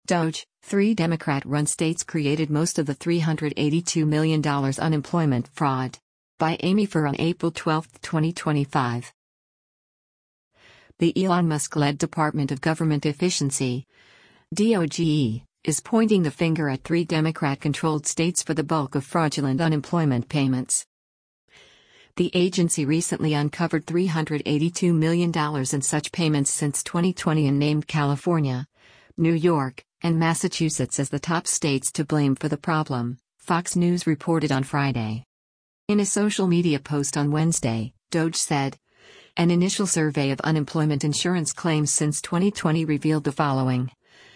Doge, 3 Democrat-run states created most of the $382 million unemployment fraud. By Amy Furr on April 12, 2025. The Elon Musk-led Department of Government Efficiency, DOGE, is pointing the finger at 3 Democrat-controlled states for the bulk of fraudulent unemployment payments. The agency recently uncovered $382 million in such payments since 2020 and named California, New York, and Massachusetts as the top states to blame for the problem, Fox News reported on Friday. In a social media post on Wednesday, Doge said, an initial survey of unemployment insurance claims since 2020 revealed the following.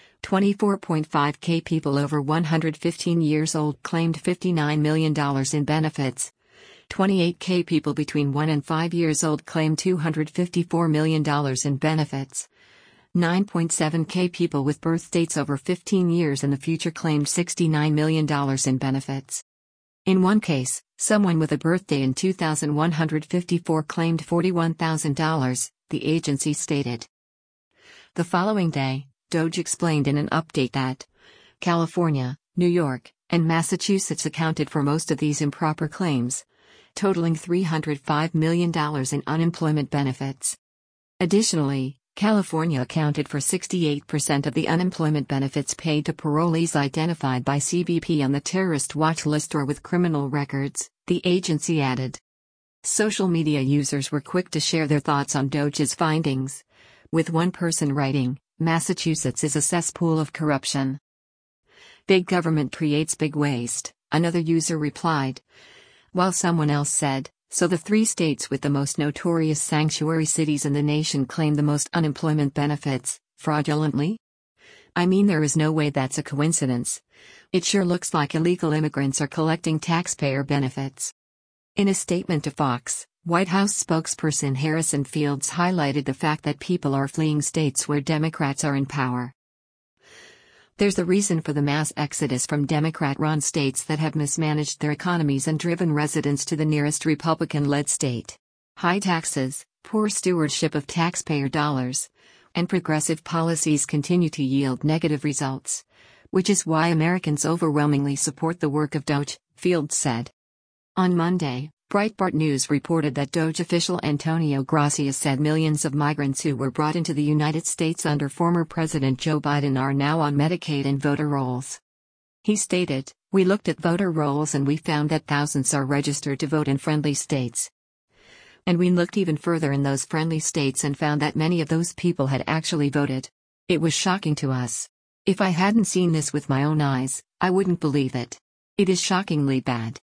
24.5k people over 115 years old claimed $59 million in benefits. 28k people between 1 and 5 years old claimed $254 million in benefits. 9.7k people with birth dates over 15 years in the future claimed $69 million in benefits. In one case, someone with a birthday in 2154 claimed $41,000, the agency stated. The following day, Doge explained in an update that California, New York, and Massachusetts accounted for most of these improper claims, totaling $305 million in unemployment benefits. Additionally, California accounted for 68% of the unemployment benefits paid to parolees identified by CBP on the terrorist watch list or with criminal records, the agency added. Social media users were quick to share their thoughts on Doge's findings, with one person writing, "Massachusetts is a cesspool of corruption. Big government creates big waste," another user replied. While someone else said, "So the 3 states with the most notorious sanctuary cities in the nation claim the most unemployment benefits, fraudulently? I mean, there is no way that's a coincidence. It sure looks like illegal immigrants are collecting taxpayer benefits." In a statement to Fox, White House spokesperson Harrison Fields highlighted the fact that people are fleeing states where Democrats are in power. There's a reason for the mass exodus from Democrat-run states that have mismanaged their economies and driven residents to the nearest Republican-led state. High taxes, poor stewardship of taxpayer dollars, and progressive policies continue to yield negative results, which is why Americans overwhelmingly support the work of Doge, Fields said. On Monday, Breitbart News reported that Doge official Antonio Gracia said millions of migrants who were brought into the United States under former President Joe Biden are now on Medicaid and voter rolls. He stated, "We looked at voter rolls and we found that thousands are registered to vote in friendly states. And we looked even further in those friendly states and found that many of those people had actually voted. It was shocking to us. If I hadn't seen this with my own eyes, I wouldn't believe it. It is shockingly bad."